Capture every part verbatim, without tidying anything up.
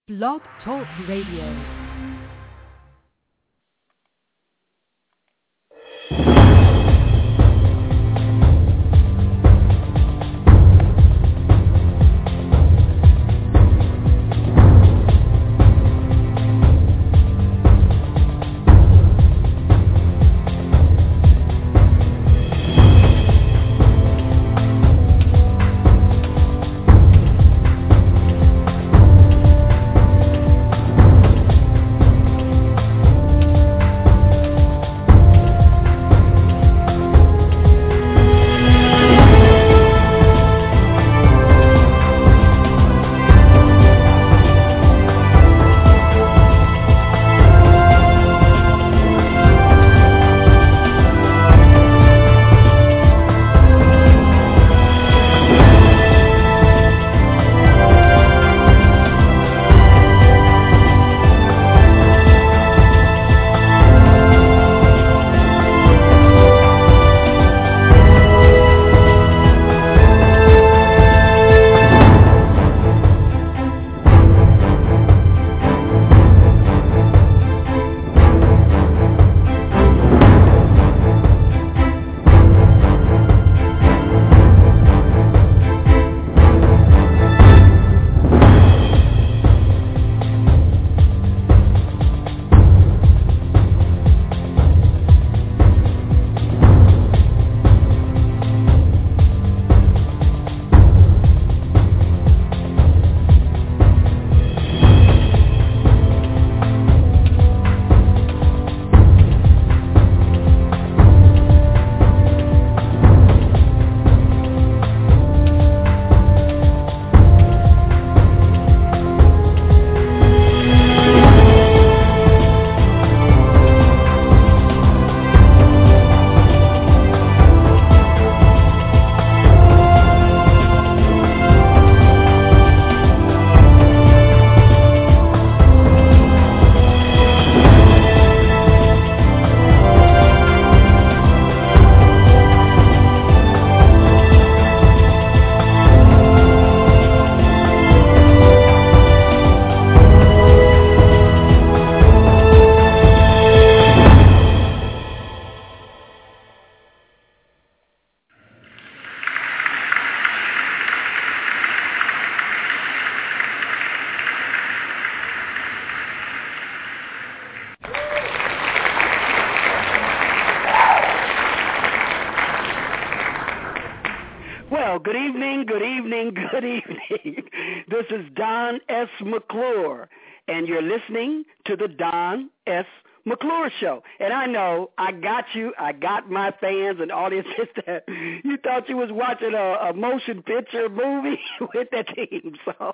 Blog Talk Radio. Good evening, good evening, good evening. This is Don S. McClure, and you're listening to the Don S. McClure Show. And I know I got you, I got my fans and audiences that you thought you was watching a, a motion picture movie with that theme song.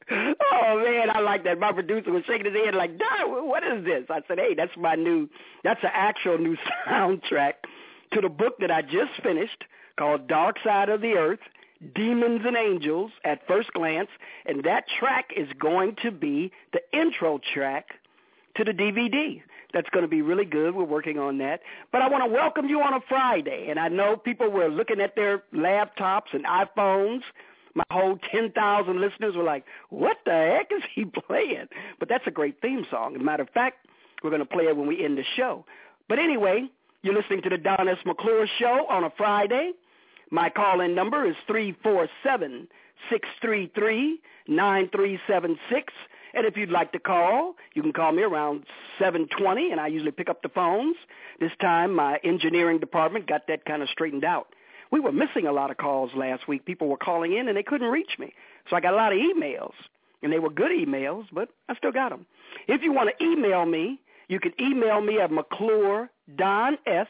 Oh, man, I like that. My producer was shaking his head like, Don, what is this? I said, hey, that's my new, that's an actual new soundtrack to the book that I just finished called Dark Side of the Earth, Demons and Angels at First Glance, and that track is going to be the intro track to the D V D. That's going to be really good. We're working on that. But I want to welcome you on a Friday, and I know people were looking at their laptops and iPhones. My whole ten thousand listeners were like, what the heck is he playing? But that's a great theme song. As a matter of fact, we're going to play it when we end the show. But anyway, you're listening to the Don S. McClure Show on a Friday. My call-in number is three four seven, six three three, nine three seven six. And if you'd like to call, you can call me around seven twenty, and I usually pick up the phones. This time, my engineering department got that kind of straightened out. We were missing a lot of calls last week. People were calling in, and they couldn't reach me. So I got a lot of emails, and they were good emails, but I still got them. If you want to email me, you can email me at McClure Don S.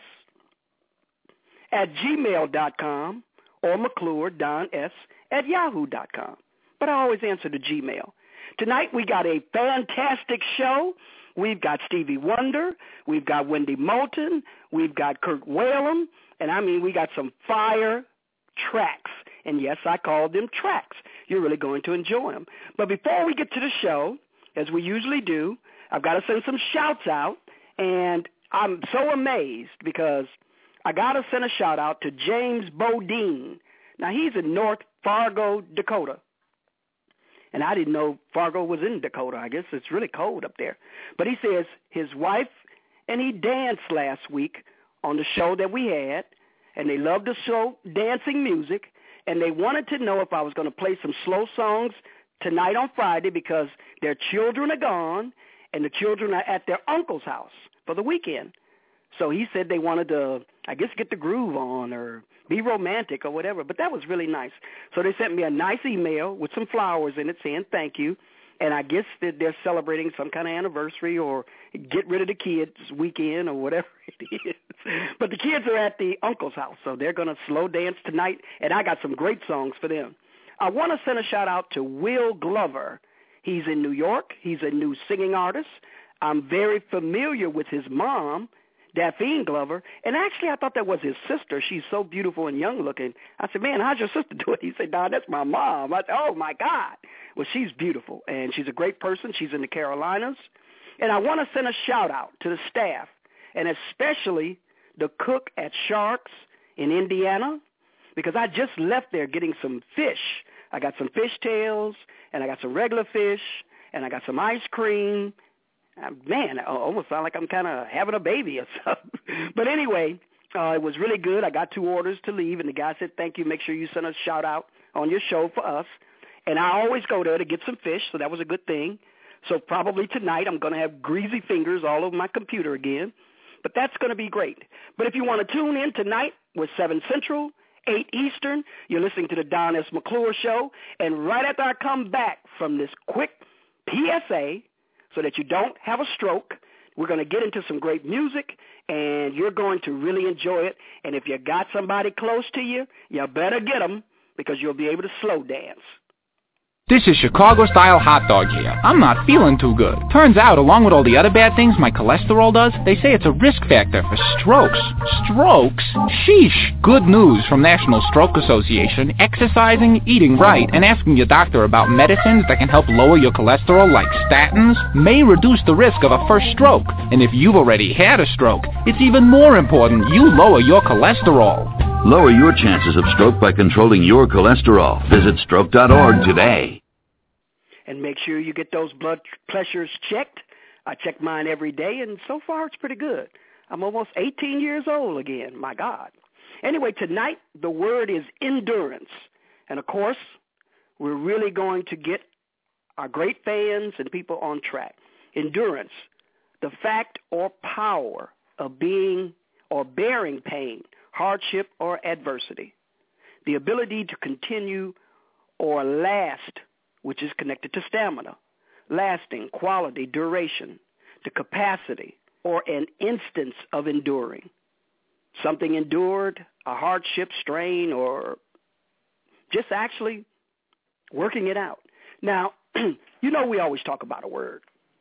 at gmail dot com or McClure Don S. at yahoo dot com. But I always answer the Gmail. Tonight we got a fantastic show. We've got Stevie Wonder. We've got Wendy Moulton. We've got Kirk Whalum. And I mean, we got some fire tracks. And yes, I called them tracks. You're really going to enjoy them. But before we get to the show, as we usually do, I've got to send some shouts out. And I'm so amazed because I got to send a shout out to James Bodine. Now, he's in North Fargo, Dakota. And I didn't know Fargo was in Dakota. I guess it's really cold up there. But he says his wife and he danced last week on the show that we had, and they loved the show, dancing music, and they wanted to know if I was going to play some slow songs tonight on Friday because their children are gone, and the children are at their uncle's house for the weekend. So he said they wanted to, I guess, get the groove on or be romantic or whatever. But that was really nice. So they sent me a nice email with some flowers in it saying thank you. And I guess that they're celebrating some kind of anniversary or get rid of the kids weekend or whatever it is. But the kids are at the uncle's house, so they're going to slow dance tonight. And I got some great songs for them. I want to send a shout-out to Will Glover. He's in New York. He's a new singing artist. I'm very familiar with his mom, Daphne Glover, and actually I thought that was his sister. She's so beautiful and young-looking. I said, man, how's your sister doing? He said, Don, that's my mom. I said, oh, my God. Well, she's beautiful, and she's a great person. She's in the Carolinas. And I want to send a shout-out to the staff, and especially the cook at Sharks in Indiana, because I just left there getting some fish. I got some fish tails, and I got some regular fish, and I got some ice cream. Uh, man, I almost sound like I'm kind of having a baby or something. But anyway, uh, it was really good. I got two orders to leave, and the guy said, thank you. Make sure you send a shout-out on your show for us. And I always go there to get some fish, so that was a good thing. So probably tonight I'm going to have greasy fingers all over my computer again. But that's going to be great. But if you want to tune in tonight, we're seven Central, eight Eastern. You're listening to the Don S. McClure Show. And right after I come back from this quick P S A, so that you don't have a stroke, we're going to get into some great music, and you're going to really enjoy it. And if you got somebody close to you, you better get them because you'll be able to slow dance. This is Chicago-style hot dog here. I'm not feeling too good. Turns out, along with all the other bad things my cholesterol does, they say it's a risk factor for strokes. Strokes? Sheesh. Good news from National Stroke Association. Exercising, eating right, and asking your doctor about medicines that can help lower your cholesterol like statins may reduce the risk of a first stroke. And if you've already had a stroke, it's even more important you lower your cholesterol. Lower your chances of stroke by controlling your cholesterol. Visit stroke dot org today. And make sure you get those blood pressures checked. I check mine every day, and so far it's pretty good. I'm almost eighteen years old again. My God. Anyway, tonight the word is endurance. And, of course, we're really going to get our great fans and people on track. Endurance, the fact or power of being or bearing pain, hardship, or adversity. The ability to continue or last, which is connected to stamina. Lasting, quality, duration, the capacity, or an instance of enduring. Something endured, a hardship, strain, or just actually working it out. Now, you know we always talk about a word.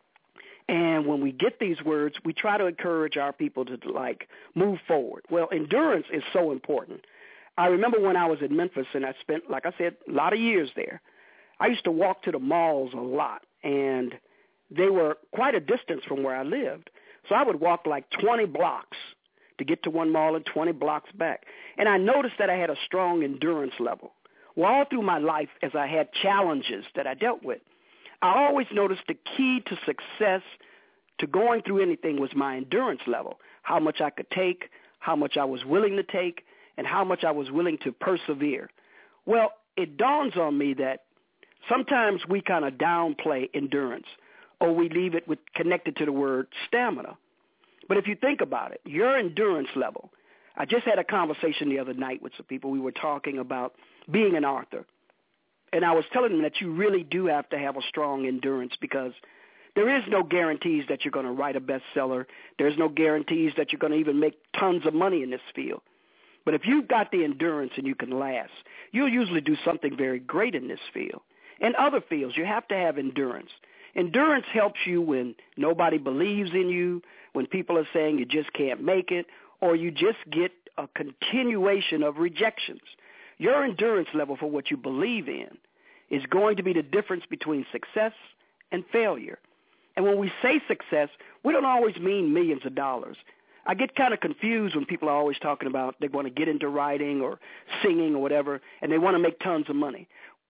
And when we get these words, we try to encourage our people to, like, move forward. Well, endurance is so important. I remember when I was in Memphis, and I spent, like I said, a lot of years there. I used to walk to the malls a lot, and they were quite a distance from where I lived. So I would walk like twenty blocks to get to one mall and twenty blocks back. And I noticed that I had a strong endurance level. Well, all through my life, as I had challenges that I dealt with, I always noticed the key to success to going through anything was my endurance level, how much I could take, how much I was willing to take, and how much I was willing to persevere. Well, it dawns on me that sometimes we kind of downplay endurance, or we leave it with connected to the word stamina. But if you think about it, your endurance level, I just had a conversation the other night with some people. We were talking about being an author. And I was telling them that you really do have to have a strong endurance because there is no guarantees that you're going to write a bestseller. There's no guarantees that you're going to even make tons of money in this field. But if you've got the endurance and you can last, you'll usually do something very great in this field. In other fields, you have to have endurance. Endurance helps you when nobody believes in you, when people are saying you just can't make it, or you just get a continuation of rejections. Your endurance level for what you believe in is going to be the difference between success and failure. And when we say success, we don't always mean millions of dollars. I get kind of confused when people are always talking about they want to get into writing or singing or whatever, and they want to make tons of money.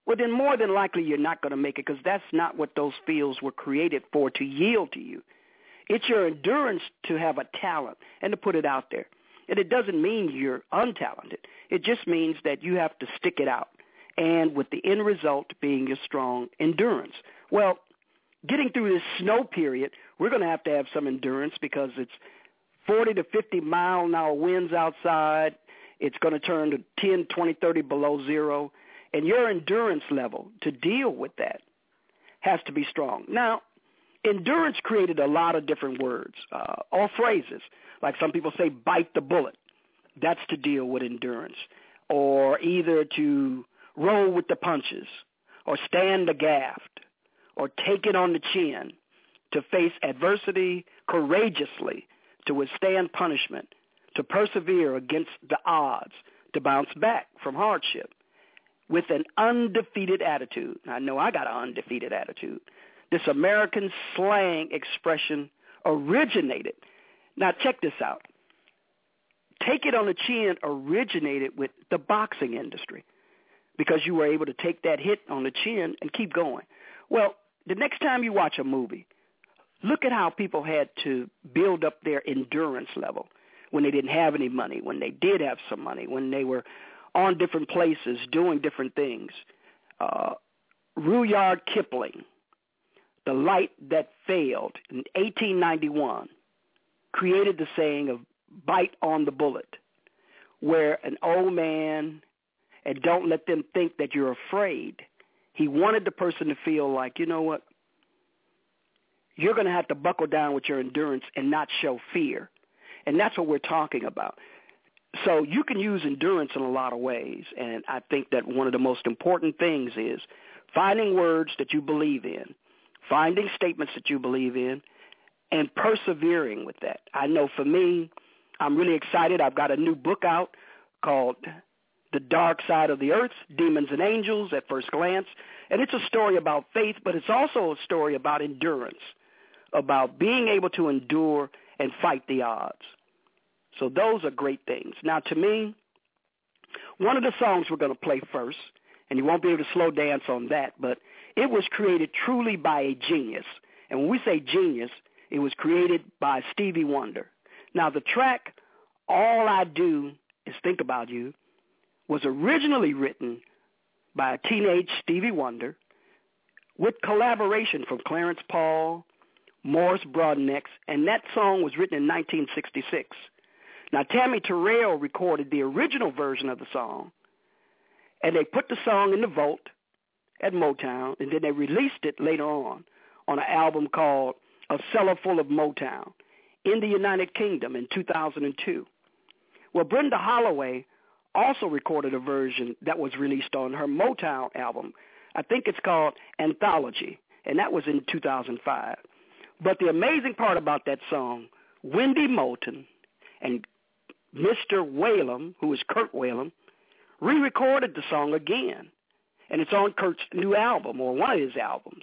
well, then more than likely you're not going to make it, because that's not what those fields were created for, to yield to you. It's your endurance to have a talent and to put it out there. And it doesn't mean you're untalented. It just means that you have to stick it out, and with the end result being your strong endurance. Well, getting through this snow period, we're going to have to have some endurance, because it's forty to fifty mile an hour winds outside. It's going to turn to ten, twenty, thirty below zero. And your endurance level to deal with that has to be strong. Now, endurance created a lot of different words uh, or phrases. Like some people say, bite the bullet. That's to deal with endurance. Or either to roll with the punches, or stand the gaffed, or take it on the chin, to face adversity courageously, to withstand punishment, to persevere against the odds, to bounce back from hardship with an undefeated attitude. I know I got an undefeated attitude. This American slang expression originated. Now check this out. Take it on the chin originated with the boxing industry, because you were able to take that hit on the chin and keep going. Well, the next time you watch a movie, look at how people had to build up their endurance level when they didn't have any money, when they did have some money, when they were on different places doing different things. Uh, Rudyard Kipling, The Light That Failed, in eighteen ninety-one, created the saying of bite on the bullet, where an old man, and don't let them think that you're afraid. He wanted the person to feel like, you know what, you're going to have to buckle down with your endurance and not show fear. And that's what we're talking about. So you can use endurance in a lot of ways, and I think that one of the most important things is finding words that you believe in, finding statements that you believe in, and persevering with that. I know for me, I'm really excited. I've got a new book out called The Dark Side of the Earth, Demons and Angels at First Glance, and it's a story about faith, but it's also a story about endurance, about being able to endure and fight the odds. So those are great things. Now, to me, one of the songs we're going to play first, and you won't be able to slow dance on that, but it was created truly by a genius. And when we say genius, it was created by Stevie Wonder. Now, the track, All I Do Is Think About You, was originally written by a teenage Stevie Wonder with collaboration from Clarence Paul, Morris Broadnax, and that song was written in nineteen sixty-six. Now, Tammy Terrell recorded the original version of the song, and they put the song in the vault at Motown, and then they released it later on on an album called A Cellar Full of Motown in the United Kingdom in two thousand two. Well, Brenda Holloway also recorded a version that was released on her Motown album. I think it's called Anthology, and that was in two thousand five. But the amazing part about that song, Wendy Moulton and Mister Whalum, who is Kurt Whalum, re-recorded the song again. And it's on Kurt's new album, or one of his albums.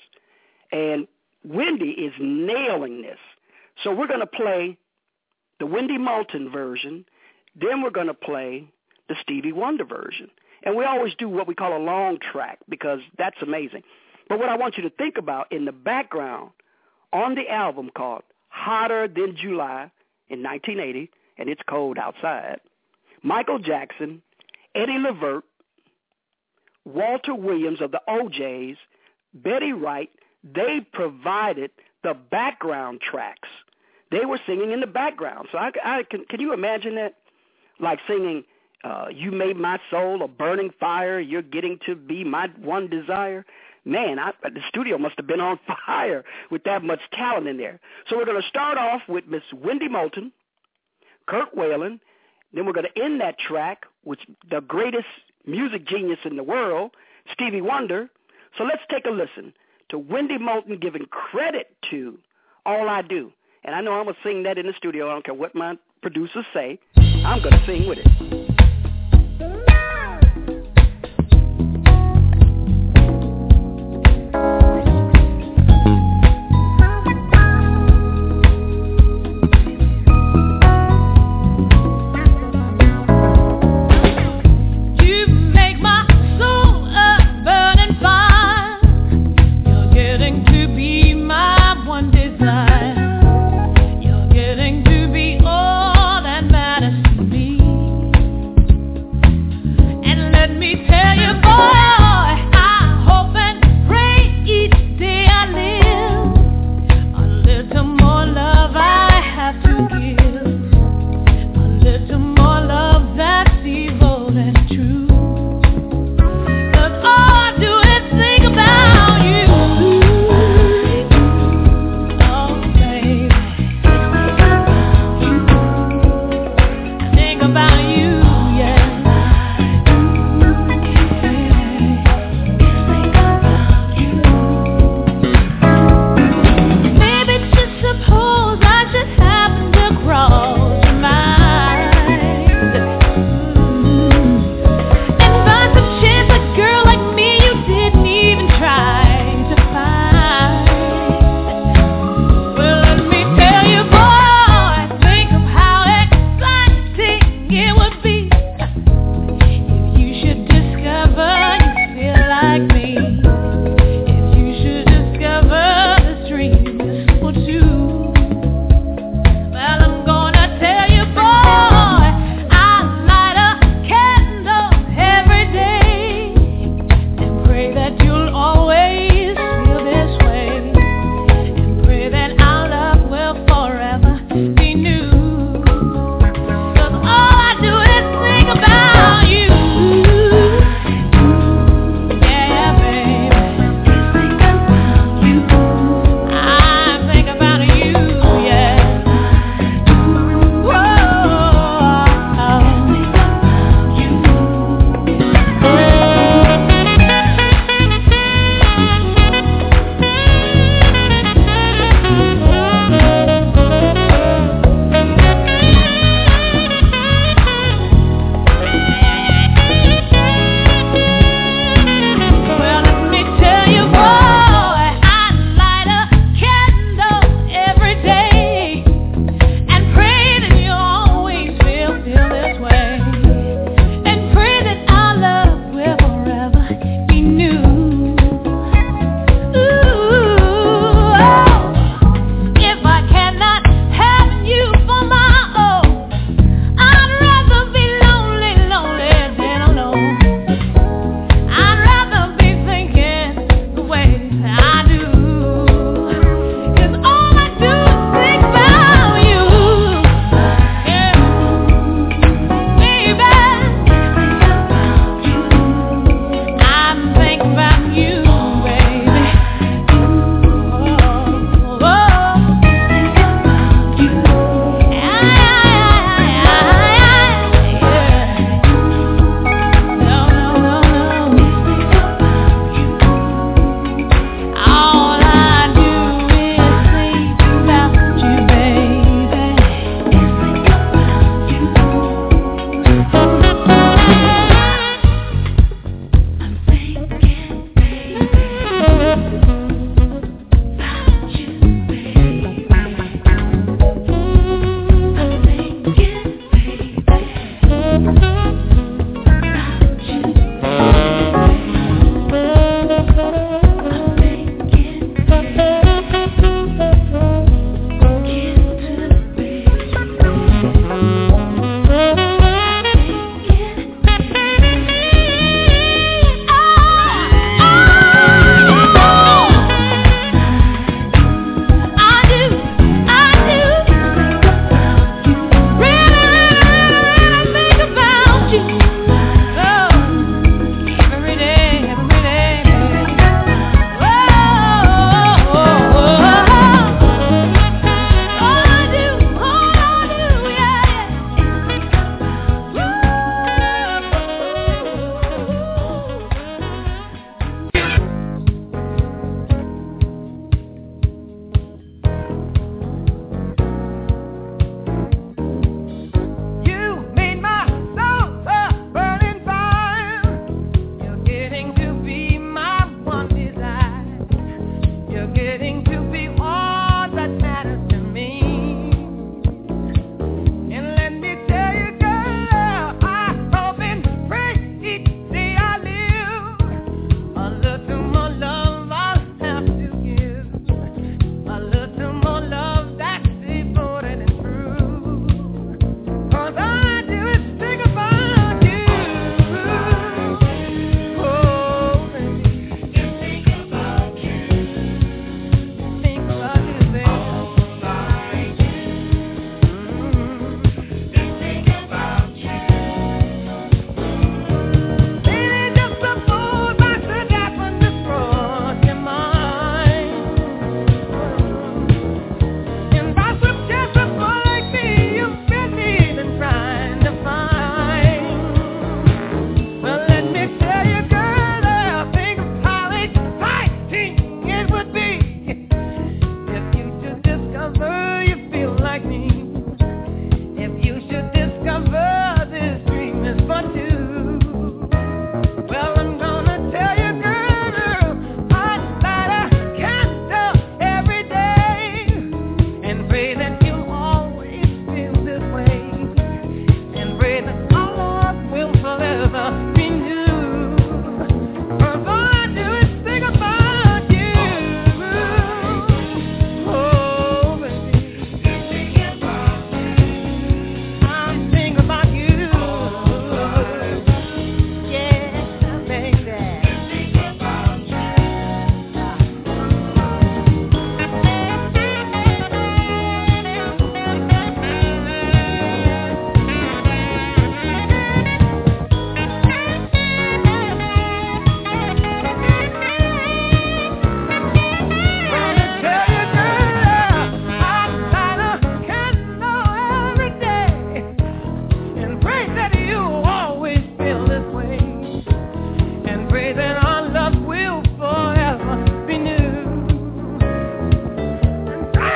And Wendy is nailing this. So we're going to play the Wendy Moulton version, then we're going to play the Stevie Wonder version. And we always do what we call a long track, because that's amazing. But what I want you to think about in the background on the album called Hotter Than July in nineteen eighty, and it's cold outside, Michael Jackson, Eddie Levert, Walter Williams of the O Js, Betty Wright, they provided the background tracks. They were singing in the background. So I, I can, can you imagine that? Like singing, uh, you made my soul a burning fire, you're getting to be my one desire. Man, I, the studio must have been on fire with that much talent in there. So we're going to start off with Miss Wendy Moulton, Kurt Whalum. Then we're going to end that track with the greatest music genius in the world, Stevie Wonder. So let's take a listen to Wendy Moulton giving credit to All I Do. And I know I'm going to sing that in the studio. I don't care what my producers say. I'm going to sing with it. You make my soul a burning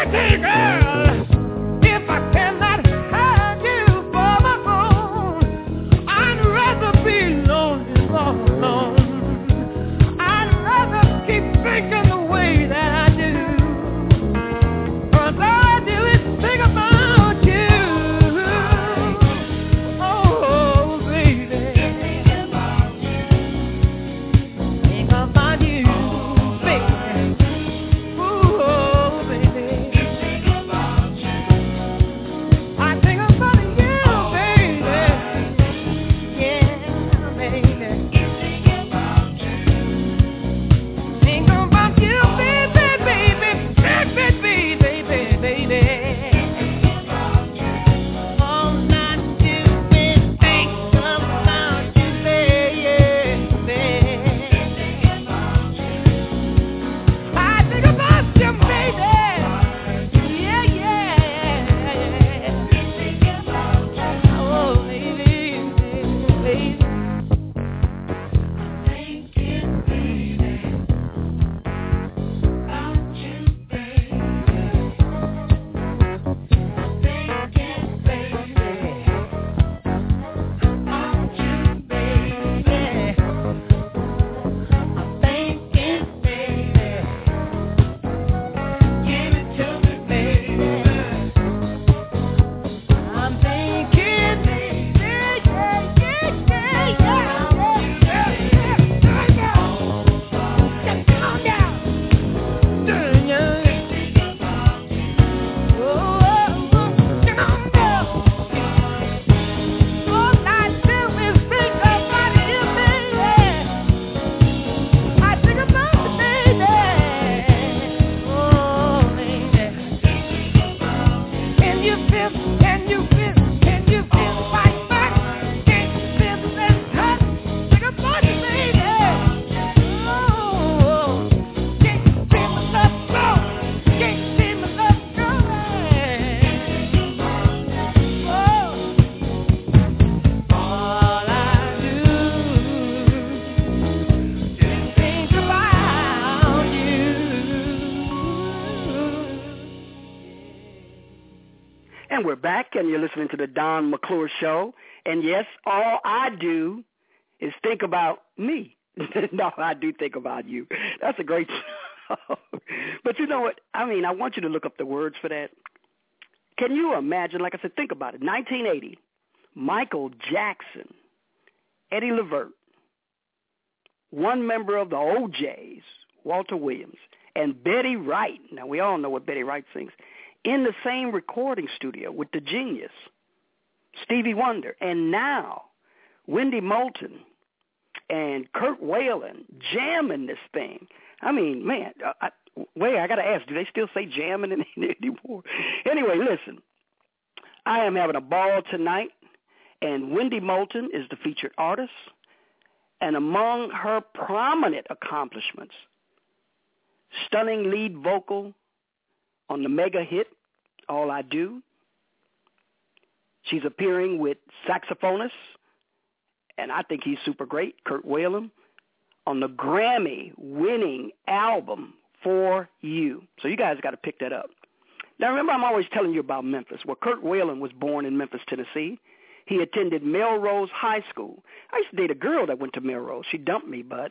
And we're back, and you're listening to the Don McClure Show. And yes, all I do is think about me. No, I do think about you. That's a great show. But you know what? I mean, I want you to look up the words for that. Can you imagine, like I said, think about it. nineteen eighty, Michael Jackson, Eddie Levert, one member of the O Js, Walter Williams, and Betty Wright. Now, we all know what Betty Wright sings. In the same recording studio with the genius, Stevie Wonder. And now, Wendy Moulton and Kurt Whalen jamming this thing. I mean, man, I, wait, I got to ask, do they still say jamming anymore? Anyway, listen, I am having a ball tonight, and Wendy Moulton is the featured artist. And among her prominent accomplishments, stunning lead vocal on the mega hit, All I Do. She's appearing with saxophonist, and I think he's super great, Kurt Whalen, on the Grammy-winning album For You. So you guys got to pick that up. Now, remember, I'm always telling you about Memphis. Well, Kurt Whalen was born in Memphis, Tennessee. He attended Melrose High School. I used to date a girl that went to Melrose. She dumped me, but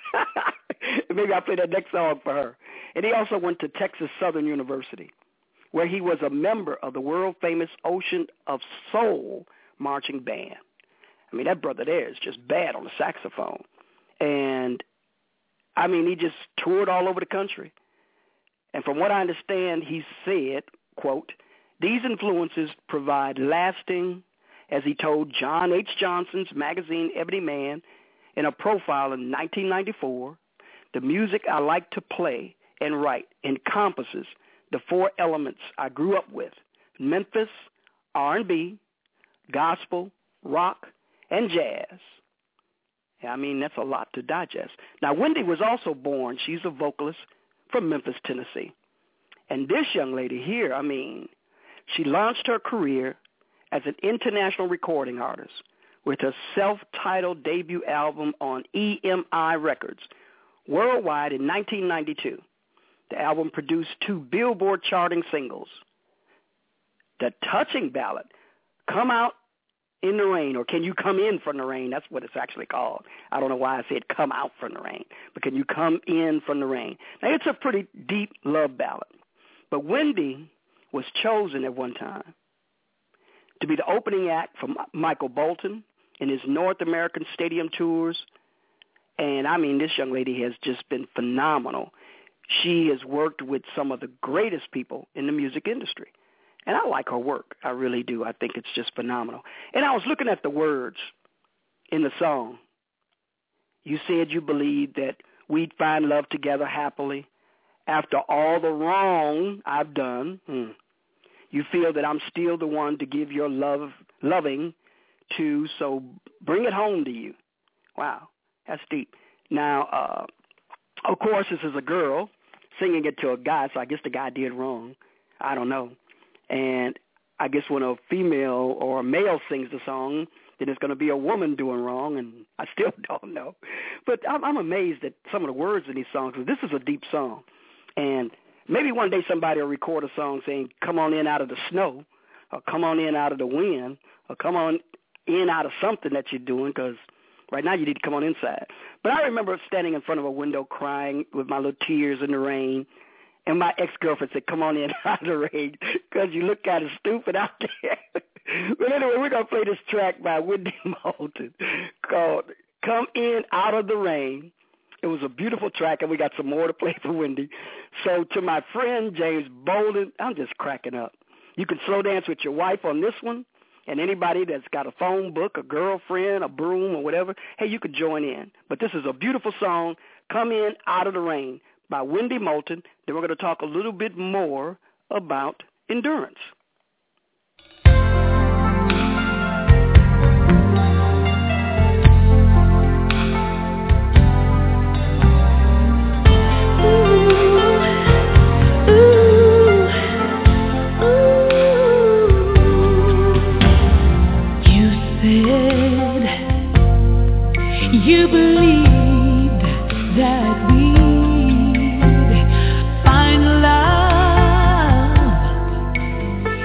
maybe I'll play that next song for her. And he also went to Texas Southern University, where he was a member of the world-famous Ocean of Soul marching band. I mean, that brother there is just bad on the saxophone. And, I mean, he just toured all over the country. And from what I understand, he said, quote, these influences provide lasting, as he told John H. Johnson's magazine Ebony Man in a profile in nineteen ninety-four, the music I like to play and write encompasses the four elements I grew up with: Memphis, R and B, gospel, rock, and jazz. I mean, that's a lot to digest. Now, Wendy was also born, she's a vocalist from Memphis, Tennessee. And this young lady here, I mean, she launched her career as an international recording artist with her self-titled debut album on E M I Records worldwide in nineteen ninety-two. The album produced two Billboard charting singles. The touching ballad, Come Out in the Rain, or Can You Come In From the Rain? That's what it's actually called. I don't know why I said come out from the rain, but can you come in from the rain? Now, it's a pretty deep love ballad, but Wendy was chosen at one time to be the opening act for Michael Bolton in his North American stadium tours, and, I mean, this young lady has just been phenomenal. She has worked with some of the greatest people in the music industry. And I like her work. I really do. I think it's just phenomenal. And I was looking at the words in the song. You said you believed that we'd find love together happily after all the wrong I've done. Hmm. You feel that I'm still the one to give your love, loving to, so bring it home to you. Wow, that's deep. Now, uh, of course, this is a girl singing it to a guy, so I guess the guy did wrong. I don't know. And I guess when a female or a male sings the song, then it's going to be a woman doing wrong, and I still don't know. But I'm, I'm amazed at some of the words in these songs. This is a deep song. And maybe one day somebody will record a song saying, come on in out of the snow, or come on in out of the wind, or come on in out of something that you're doing, because right now you need to come on inside. But I remember standing in front of a window crying with my little tears in the rain, and my ex-girlfriend said, come on in out of the rain, because you look kind of stupid out there. But anyway, we're going to play this track by Wendy Moulton called Come In Out of the Rain. It was a beautiful track, and we got some more to play for Wendy. So to my friend James Bolden, I'm just cracking up. You can slow dance with your wife on this one, and anybody that's got a phone book, a girlfriend, a broom, or whatever, hey, you could join in. But this is a beautiful song, Come In Out of the Rain, by Wendy Moulton. Then we're going to talk a little bit more about endurance. You believed that we'd find love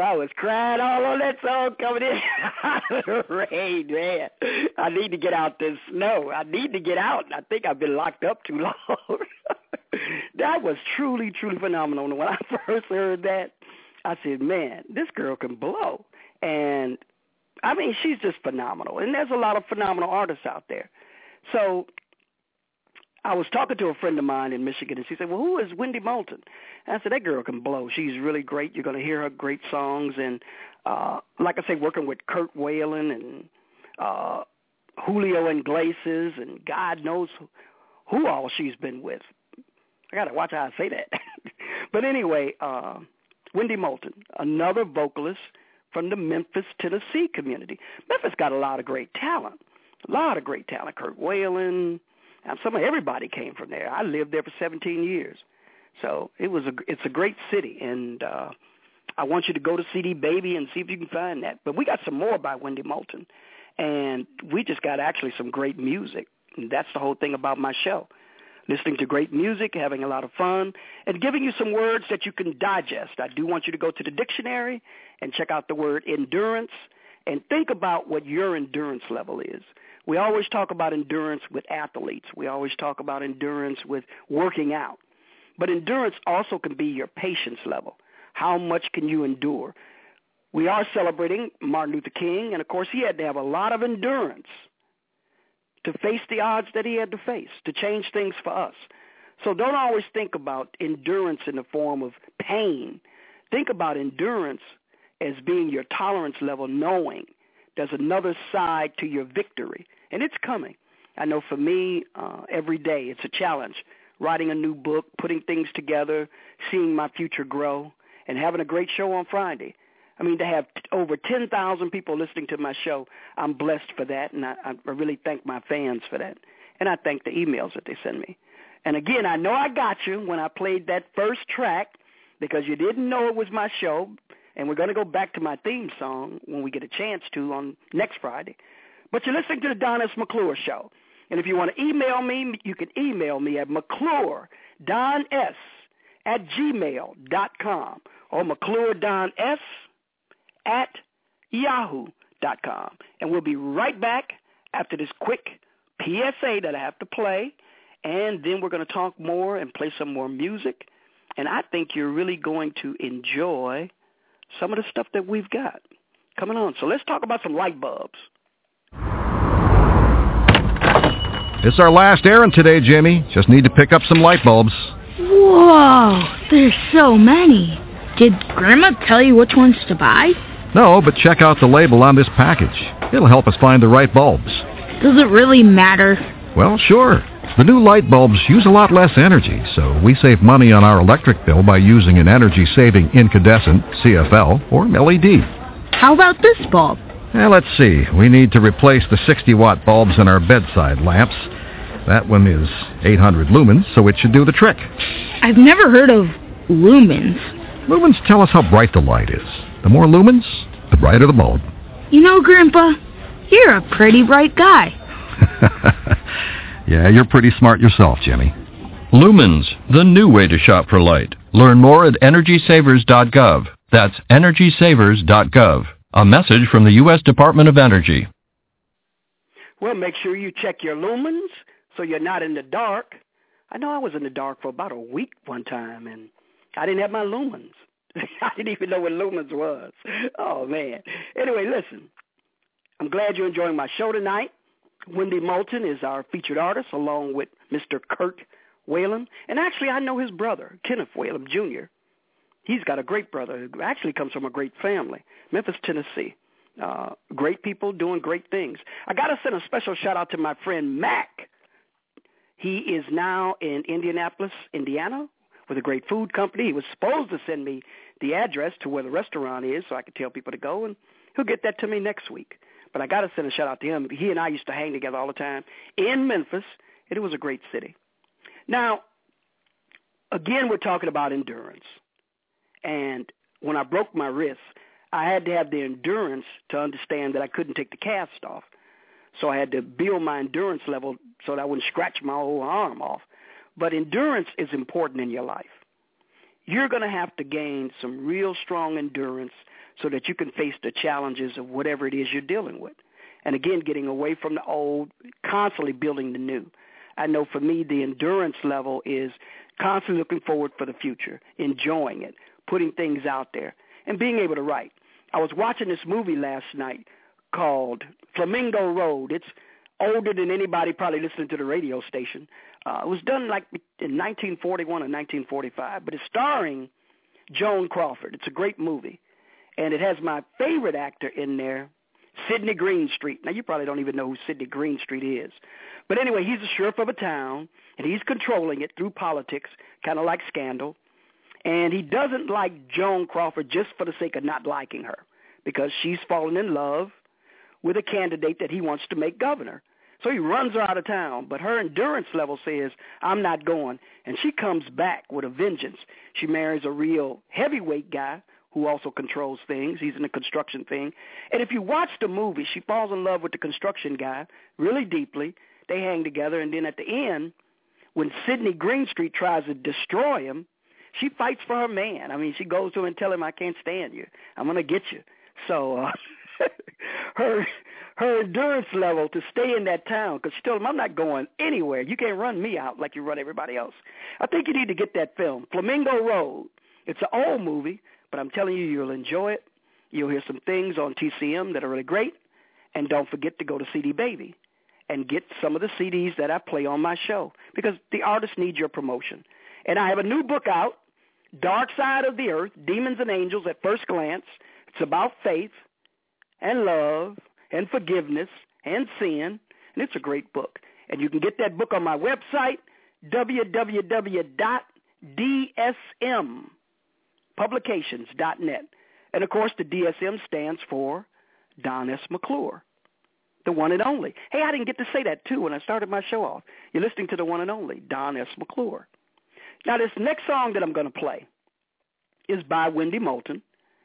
I was crying all on that song coming in out of the rain, man. I need to get out this snow. I need to get out. I think I've been locked up too long. That was truly, truly phenomenal. And when I first heard that, I said, man, this girl can blow. And, I mean, she's just phenomenal. And there's a lot of phenomenal artists out there. So I was talking to a friend of mine in Michigan, and she said, well, who is Wendy Moulton? And I said, that girl can blow. She's really great. You're going to hear her great songs. And uh, like I say, working with Kurt Whalen and uh, Julio Iglesias and God knows who all she's been with. I got to watch how I say that. But anyway, uh, Wendy Moulton, another vocalist from the Memphis, Tennessee community. Memphis got a lot of great talent, a lot of great talent. Kurt Whalen, and some of everybody came from there. I lived there for seventeen years. So it was a, it's a great city, and uh, I want you to go to C D Baby and see if you can find that. But we got some more by Wendy Moulton, and we just got actually some great music. And that's the whole thing about my show, listening to great music, having a lot of fun, and giving you some words that you can digest. I do want you to go to the dictionary and check out the word endurance and think about what your endurance level is. We always talk about endurance with athletes. We always talk about endurance with working out. But endurance also can be your patience level. How much can you endure? We are celebrating Martin Luther King, and, of course, he had to have a lot of endurance to face the odds that he had to face, to change things for us. So don't always think about endurance in the form of pain. Think about endurance as being your tolerance level, knowing there's another side to your victory, and it's coming. I know for me, uh, every day it's a challenge, writing a new book, putting things together, seeing my future grow, and having a great show on Friday. I mean, to have t- over ten thousand people listening to my show, I'm blessed for that, and I, I really thank my fans for that. And I thank the emails that they send me. And again, I know I got you when I played that first track because you didn't know it was my show, and we're going to go back to my theme song when we get a chance to on next Friday. But you're listening to the Don S. McClure Show. And if you want to email me, you can email me at McClure, Don S, at gmail dot com, or McClure Don S at yahoo dot com. And we'll be right back after this quick P S A that I have to play, and then we're going to talk more and play some more music. And I think you're really going to enjoy some of the stuff that we've got coming on. So let's talk about some light bulbs. It's our last errand today, Jimmy. Just need to pick up some light bulbs. Whoa, there's so many. Did Grandma tell you which ones to buy? No, but check out the label on this package. It'll help us find the right bulbs. Does it really matter? Well, sure. The new light bulbs use a lot less energy, so we save money on our electric bill by using an energy-saving incandescent, C F L, or L E D. How about this bulb? Well, let's see. We need to replace the sixty-watt bulbs in our bedside lamps. That one is eight hundred lumens, so it should do the trick. I've never heard of lumens. Lumens tell us how bright the light is. The more lumens, the brighter the bulb. You know, Grandpa, you're a pretty bright guy. Yeah, you're pretty smart yourself, Jimmy. Lumens, the new way to shop for light. Learn more at energy savers dot gov. That's energy savers dot gov. A message from the U S Department of Energy. Well, make sure you check your lumens so you're not in the dark. I know I was in the dark for about a week one time, and I didn't have my lumens. I didn't even know what lumens was. Oh, man. Anyway, listen, I'm glad you're enjoying my show tonight. Wendy Moulton is our featured artist, along with Mister Kurt Whalen. And actually, I know his brother, Kenneth Whalen, Junior He's got a great brother who actually comes from a great family, Memphis, Tennessee. Uh, great people doing great things. I got to send a special shout-out to my friend Mac. He is now in Indianapolis, Indiana, with a great food company. He was supposed to send me the address to where the restaurant is so I could tell people to go, and he'll get that to me next week. But I got to send a shout-out to him. He and I used to hang together all the time in Memphis, and it was a great city. Now, again, we're talking about endurance. And when I broke my wrist, I had to have the endurance to understand that I couldn't take the cast off. So I had to build my endurance level so that I wouldn't scratch my whole arm off. But endurance is important in your life. you're going to have to gain some real strong endurance so that you can face the challenges of whatever it is you're dealing with. And again, getting away from the old, constantly building the new. I know for me, the endurance level is constantly looking forward for the future, enjoying it, putting things out there, and being able to write. I was watching this movie last night called Flamingo Road. It's older than anybody probably listening to the radio station. Uh, it was done like in nineteen forty-one or nineteen forty-five, but it's starring Joan Crawford. It's a great movie, and it has my favorite actor in there, Sidney Greenstreet. Now, you probably don't even know who Sidney Greenstreet is. But anyway, he's the sheriff of a town, and he's controlling it through politics, kind of like Scandal. And he doesn't like Joan Crawford just for the sake of not liking her, because she's fallen in love with a candidate that he wants to make governor. So he runs her out of town, but her endurance level says, I'm not going. And she comes back with a vengeance. She marries a real heavyweight guy who also controls things. He's in the construction thing. And if you watch the movie, she falls in love with the construction guy really deeply. They hang together, and then at the end, when Sidney Greenstreet tries to destroy him, she fights for her man. I mean, she goes to him and tells him, I can't stand you. I'm going to get you. So uh, her her endurance level to stay in that town, because she told him, I'm not going anywhere. You can't run me out like you run everybody else. I think you need to get that film, Flamingo Road. It's an old movie, but I'm telling you, you'll enjoy it. You'll hear some things on T C M that are really great. And don't forget to go to C D Baby and get some of the C Ds that I play on my show, because the artists need your promotion. And I have a new book out, Dark Side of the Earth, Demons and Angels at First Glance. It's about faith and love and forgiveness and sin, and it's a great book. And you can get that book on my website, w w w dot d s m publications dot net. And, of course, the D S M stands for Don S. McClure, the one and only. Hey, I didn't get to say that, too, when I started my show off. You're listening to the one and only, Don S. McClure. Now, this next song that I'm going to play is by Wendy Moulton,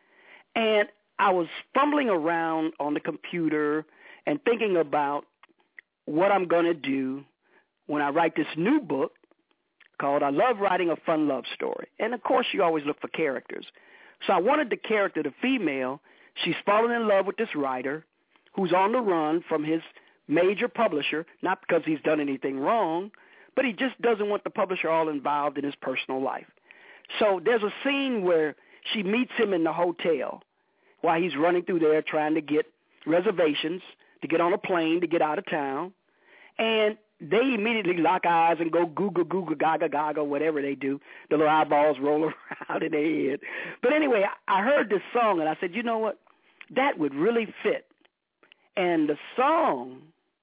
and I was fumbling around on the computer and thinking about what I'm going to do when I write this new book called I Love Writing a Fun Love Story. And, of course, you always look for characters. So I wanted the character, the female, she's fallen in love with this writer who's on the run from his major publisher, not because he's done anything wrong, but he just doesn't want the publisher all involved in his personal life. So there's a scene where she meets him in the hotel while he's running through there trying to get reservations to get on a plane to get out of town. And they immediately lock eyes and go goo, goo, goo, goo, gaga, gaga, whatever they do. The little eyeballs roll around in their head. But anyway, I heard this song, and I said, you know what? That would really fit. And the song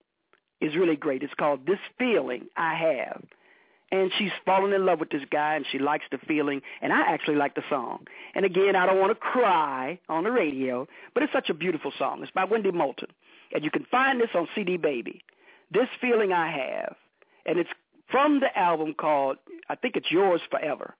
is really great. It's called This Feeling I Have. And she's fallen in love with this guy, and she likes the feeling, and I actually like the song. And again, I don't want to cry on the radio, but it's such a beautiful song. It's by Wendy Moulton, and you can find this on C D Baby, This Feeling I Have, and it's from the album called, I think it's Yours Forever.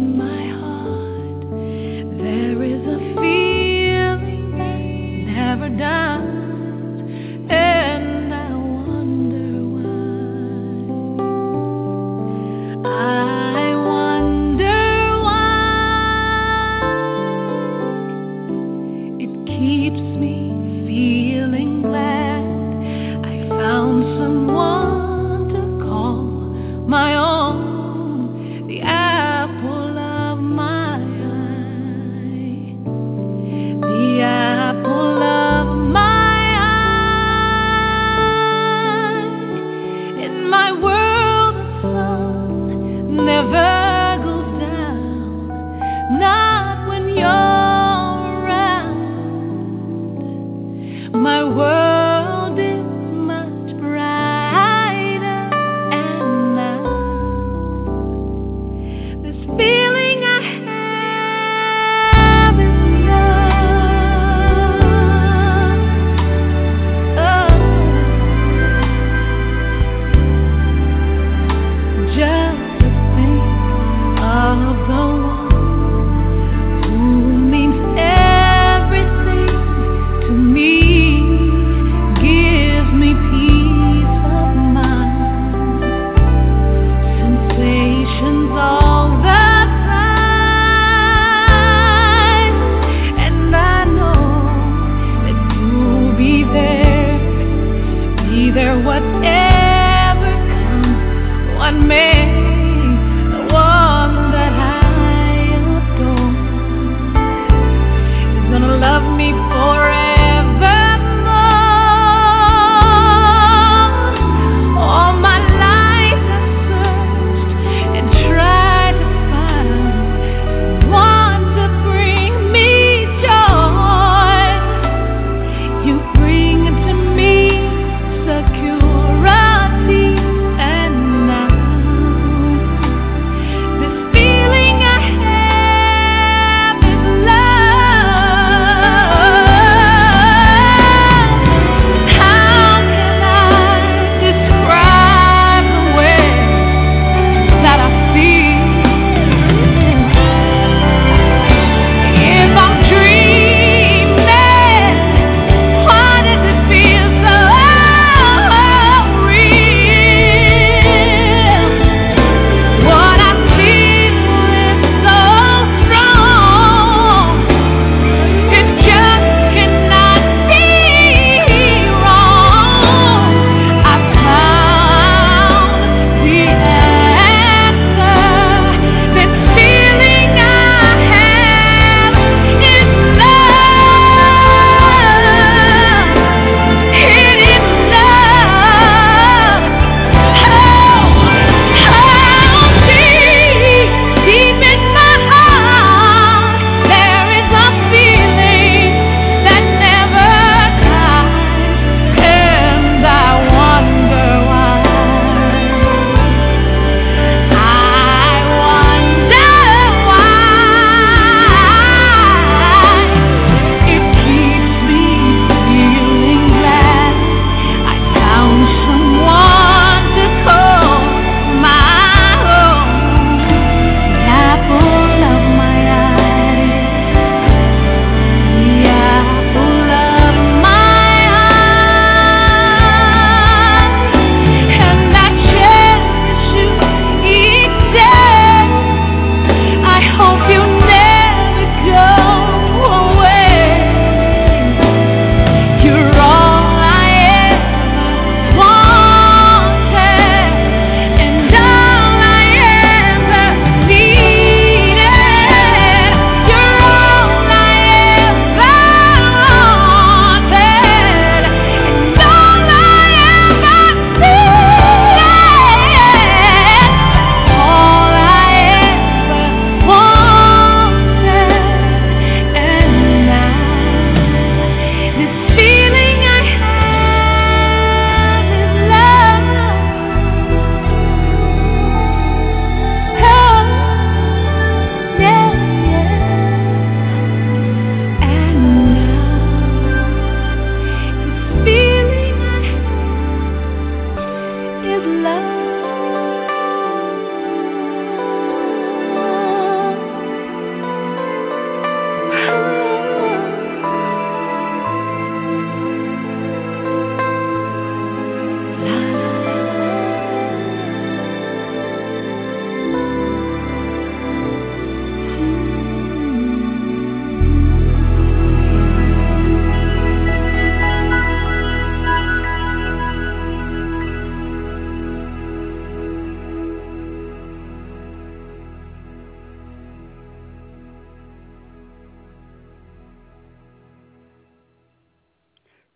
Never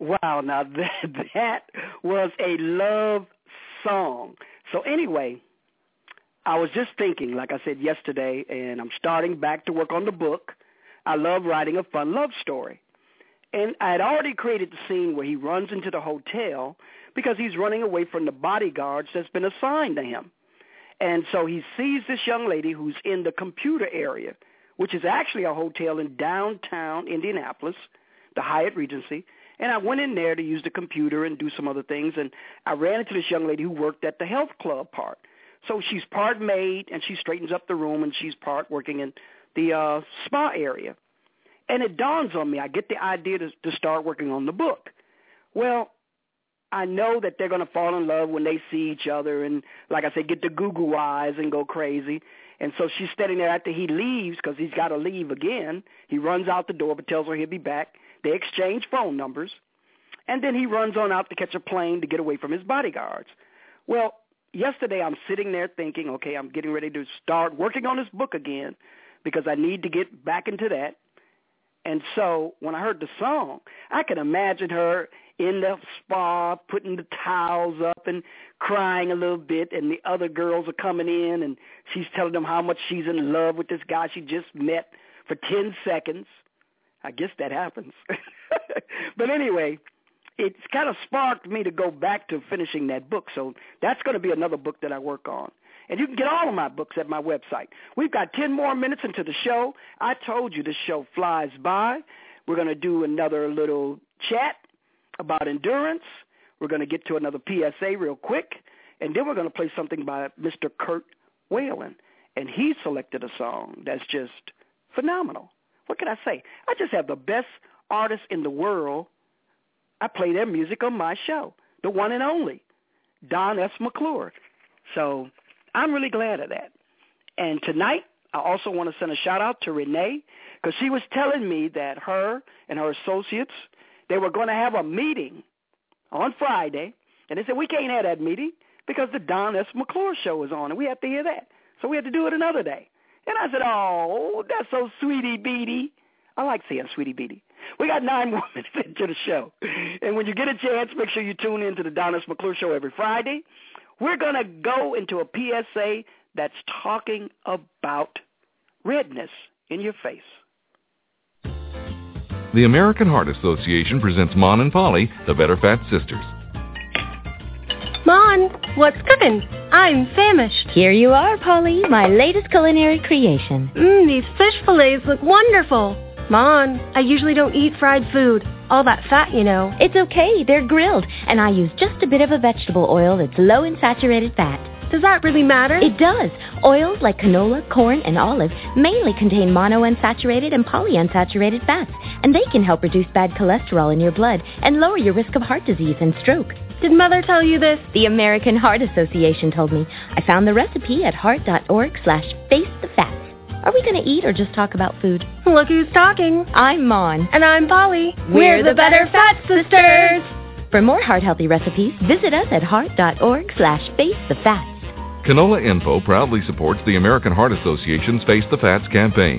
Wow, now that, that was a love song. So anyway, I was just thinking, like I said yesterday, and I'm starting back to work on the book. I love writing a fun love story. And I had already created the scene where he runs into the hotel because he's running away from the bodyguards that's been assigned to him. And so he sees this young lady who's in the computer area, which is actually a hotel in downtown Indianapolis, the Hyatt Regency. And I went in there to use the computer and do some other things, and I ran into this young lady who worked at the health club part. So she's part maid, and she straightens up the room, and she's part working in the uh, spa area. And it dawns on me, I get the idea to, to start working on the book. Well, I know that they're going to fall in love when they see each other and, like I said, get the goo-goo eyes and go crazy. And so she's standing there after he leaves because he's got to leave again. He runs out the door but tells her he'll be back. They exchange phone numbers. And then he runs on out to catch a plane to get away from his bodyguards. Well, yesterday I'm sitting there thinking, okay, I'm getting ready to start working on this book again because I need to get back into that. And so when I heard the song, I could imagine her in the spa putting the towels up and crying a little bit, and the other girls are coming in, and she's telling them how much she's in love with this guy she just met for ten seconds. I guess that happens. But anyway, it's kind of sparked me to go back to finishing that book. So that's going to be another book that I work on. And you can get all of my books at my website. We've got ten more minutes into the show. I told you this show flies by. We're going to do another little chat about endurance. We're going to get to another P S A real quick. And then we're going to play something by Mister Kurt Whalen. And he selected a song that's just phenomenal. What can I say? I just have the best artists in the world. I play their music on my show, the one and only, Don S. McClure. So I'm really glad of that. And tonight, I also want to send a shout-out to Renee because she was telling me that her and her associates, they were going to have a meeting on Friday, and they said, we can't have that meeting because the Don S. McClure show is on, and we have to hear that. So we had to do it another day. And I said, oh, that's so sweetie-beatie. I like saying sweetie-beatie. We got nine more minutes into the show. And when you get a chance, make sure you tune in to the Don S. McClure show every Friday. We're going to go into a P S A that's talking about redness in your face. The American Heart Association presents Mon and Polly, the Better Fat Sisters. Mon, what's cooking? I'm famished. Here you are, Polly, my latest culinary creation. Mmm, these fish fillets look wonderful. Mon, I usually don't eat fried food. All that fat, you know. It's okay, they're grilled, and I use just a bit of a vegetable oil that's low in saturated fat. Does that really matter? It does. Oils like canola, corn, and olive mainly contain monounsaturated and polyunsaturated fats, and they can help reduce bad cholesterol in your blood and lower your risk of heart disease and stroke. Did Mother tell you this? The American Heart Association told me. I found the recipe at heart.org slash face the fats. Are we going to eat or just talk about food? Look who's talking. I'm Mon. And I'm Polly. We're, We're the Better Fat Sisters. For more heart-healthy recipes, visit us at heart.org slash face the fats. Canola Info proudly supports the American Heart Association's Face the Fats campaign.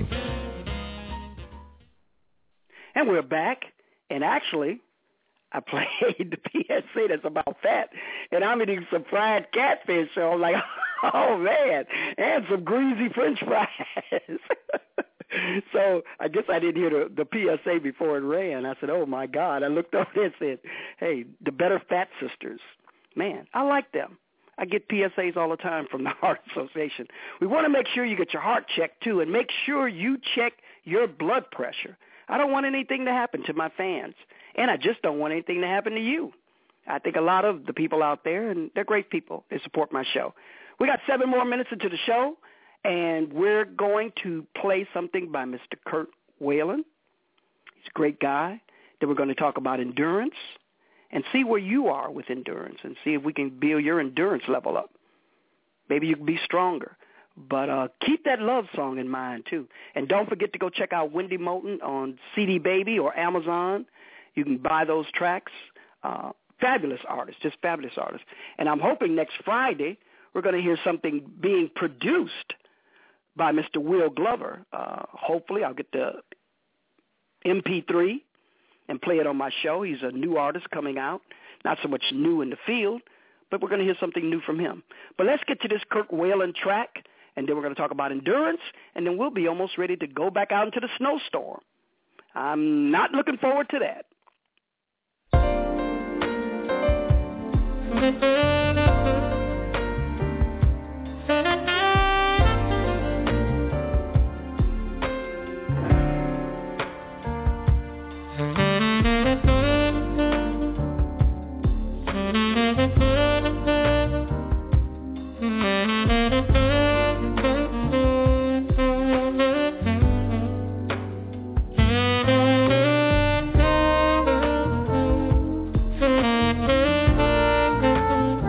And we're back. And actually, I played the P S A that's about fat, and I'm eating some fried catfish, so I'm like, oh, man, and some greasy French fries. So I guess I didn't hear the, the P S A before it ran. I said, oh, my God. I looked over there and said, hey, the Better Fat Sisters. Man, I like them. I get P S As all the time from the Heart Association. We want to make sure you get your heart checked, too, and make sure you check your blood pressure. I don't want anything to happen to my fans, and I just don't want anything to happen to you. I think a lot of the people out there, and they're great people, they support my show. We got seven more minutes into the show, and we're going to play something by Mister Kurt Whalen. He's a great guy. Then we're going to talk about endurance and see where you are with endurance and see if we can build your endurance level up. Maybe you can be stronger. But uh, keep that love song in mind, too. And don't forget to go check out Wendy Moulton on C D Baby or Amazon. You can buy those tracks. Uh, fabulous artists, just fabulous artists. And I'm hoping next Friday we're going to hear something being produced by Mister Will Glover. Uh, hopefully I'll get the M P three and play it on my show. He's a new artist coming out, not so much new in the field, but we're going to hear something new from him. But let's get to this Kirk Whalum track, and then we're going to talk about endurance, and then we'll be almost ready to go back out into the snowstorm. I'm not looking forward to that. Thank you.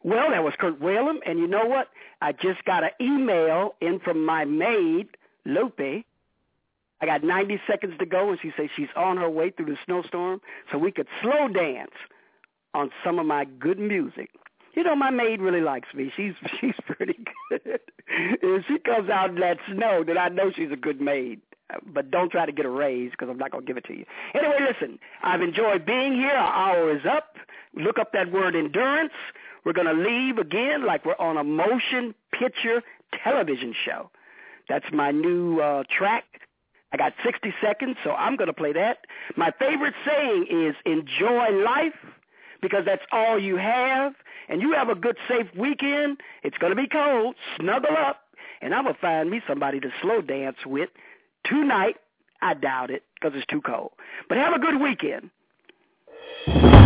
Well, that was Kurt Whalum, and you know what? I just got an email in from my maid, Lupe. I got ninety seconds to go, and she says she's on her way through the snowstorm so we could slow dance on some of my good music. You know, my maid really likes me. She's she's pretty good. If she comes out in that snow, then I know she's a good maid. But don't try to get a raise because I'm not going to give it to you. Anyway, listen, I've enjoyed being here. Our hour is up. Look up that word endurance. We're going to leave again like we're on a motion picture television show. That's my new uh, track. I got sixty seconds, so I'm going to play that. My favorite saying is enjoy life because that's all you have. And you have a good, safe weekend. It's going to be cold. Snuggle up. And I'm going to find me somebody to slow dance with tonight. I doubt it because it's too cold. But have a good weekend.